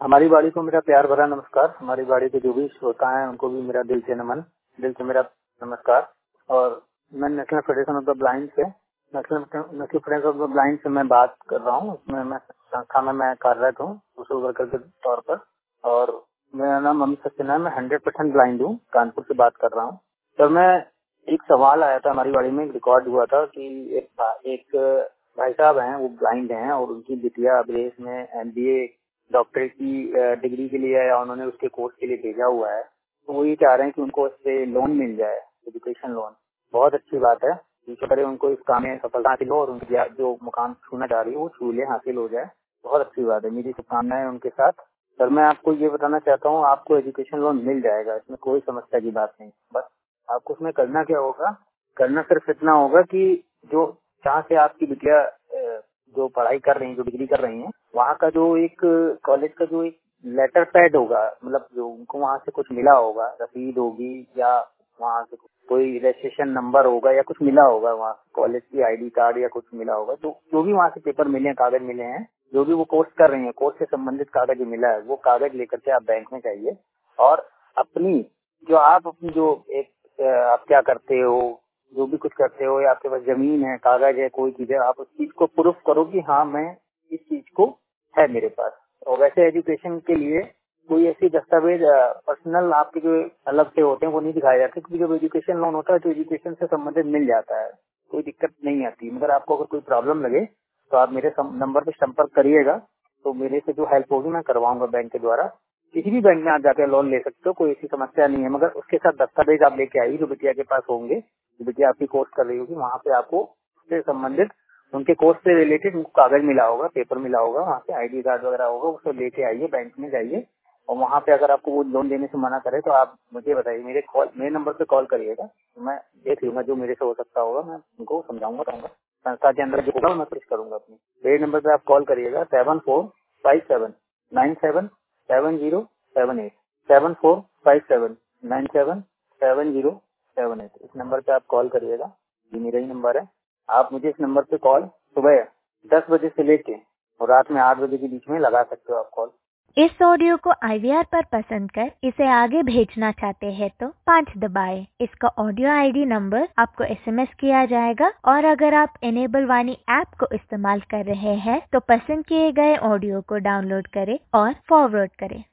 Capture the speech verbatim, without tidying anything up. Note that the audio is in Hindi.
हमारी बाड़ी को मेरा प्यार भरा नमस्कार। हमारी बाड़ी के जो भी श्रोता हैं उनको भी मेरा दिल से नमन, दिल से मेरा नमस्कार। और मैं national federation of the blind से national national federation of the blind से मैं बात कर रहा हूँ। उसमें मैं संस्था में मैं कार्यरत हूँ सोशल वर्कर के तौर पर। और मेरा नाम अमित सक्सेना है। मैं हंड्रेड परसेंट ब्लाइंड हूँ, कानपुर से बात कर रहा हूँ। तो मैं एक सवाल आया था हमारी बाड़ी में, एक रिकॉर्ड हुआ था कि एक, एक भाई साहब हैं, वो ब्लाइंड हैं और उनकी बिटिया विदेश में एमबीए डॉक्टरेट की डिग्री के लिए या उन्होंने उसके कोर्स के लिए भेजा हुआ है। तो वो ये चाह रहे हैं कि उनको उससे लोन मिल जाए, एजुकेशन लोन। बहुत अच्छी बात है, करे उनको इस काम में सफलता हासिल हो और उनकी जो मुकाम छूना चाह रही है वो छूले हासिल हो जाए। बहुत अच्छी बात है, मेरी शुभकामनाएं उनके साथ। सर मैं आपको ये बताना चाहता हूँ, आपको एजुकेशन लोन मिल जाएगा, इसमें कोई समस्या की बात नहीं। बस आपको उसमें करना क्या होगा, करना सिर्फ इतना होगा कि जो जहाँ से आपकी बिटिया जो पढ़ाई कर रही है, जो डिग्री कर रही है, वहाँ का जो एक कॉलेज का जो एक लेटर पैड होगा, मतलब जो उनको वहाँ से कुछ मिला होगा, रसीद होगी या वहाँ से कोई रजिस्ट्रेशन नंबर होगा या कुछ मिला होगा, वहाँ कॉलेज की आईडी कार्ड या कुछ मिला होगा, तो जो भी वहाँ से पेपर मिले हैं, कागज मिले हैं, जो भी वो कोर्स कर रही है, कोर्स से संबंधित कागज मिला है, वो कागज लेकर के आप बैंक में जाइए। और अपनी जो आप अपनी जो एक आप क्या करते हो, जो भी कुछ करते हो, या आपके पास जमीन है, कागज है, कोई चीज है, आप उस चीज को प्रूफ करो कि हाँ मैं इस चीज को है मेरे पास। और वैसे एजुकेशन के लिए कोई ऐसी दस्तावेज पर्सनल आपके जो अलग से होते हैं वो नहीं दिखाए जाते, क्योंकि जब एजुकेशन लोन होता है तो एजुकेशन से संबंधित मिल जाता है, कोई दिक्कत नहीं आती। मगर आपको अगर कोई प्रॉब्लम लगे तो आप मेरे नंबर पे संपर्क करिएगा, तो मेरे से जो हेल्प होगी मैं करवाऊंगा बैंक के द्वारा। किसी भी बैंक में आप जाकर लोन ले सकते हो, कोई ऐसी समस्या नहीं है। मगर उसके साथ दस्तावेज आप लेके आइए जो बिटिया के पास होंगे, जो बिटिया आपकी कोर्स कर रही होगी, वहाँ पे आपको उससे संबंधित उनके कोर्स से रिलेटेड उनको कागज मिला होगा, पेपर मिला होगा, वहाँ से आईडी कार्ड वगैरह होगा, उसको लेके आइए, बैंक में जाइए। और वहाँ पे अगर आपको वो लोन देने से मना करे तो आप मुझे बताइए, मेरे कॉल मेरे नंबर पे कॉल करिएगा, तो मैं देख लूंगा जो मेरे से हो सकता होगा, मैं उनको समझाऊंगा रहूंगा। संस्था के अंदर जो होगा मैं कोशिश करूंगा अपनी। मेरे नंबर पे आप कॉल करिएगा, seven four five seven nine seven seven zero seven eight seven four five seven nine seven seven zero seven eight. इस नंबर पे आप कॉल करिएगा, ये मेरा ही नंबर है। आप मुझे इस नंबर पे कॉल सुबह दस बजे से लेके और रात में आठ बजे के बीच में लगा सकते हो आप कॉल। इस ऑडियो को आई वी आर पर पसंद कर इसे आगे भेजना चाहते हैं तो पाँच दबाएं। इसका ऑडियो आईडी नंबर आपको एसएमएस किया जाएगा। और अगर आप इनेबल वाणी ऐप को इस्तेमाल कर रहे हैं तो पसंद किए गए ऑडियो को डाउनलोड करें और फॉरवर्ड करें।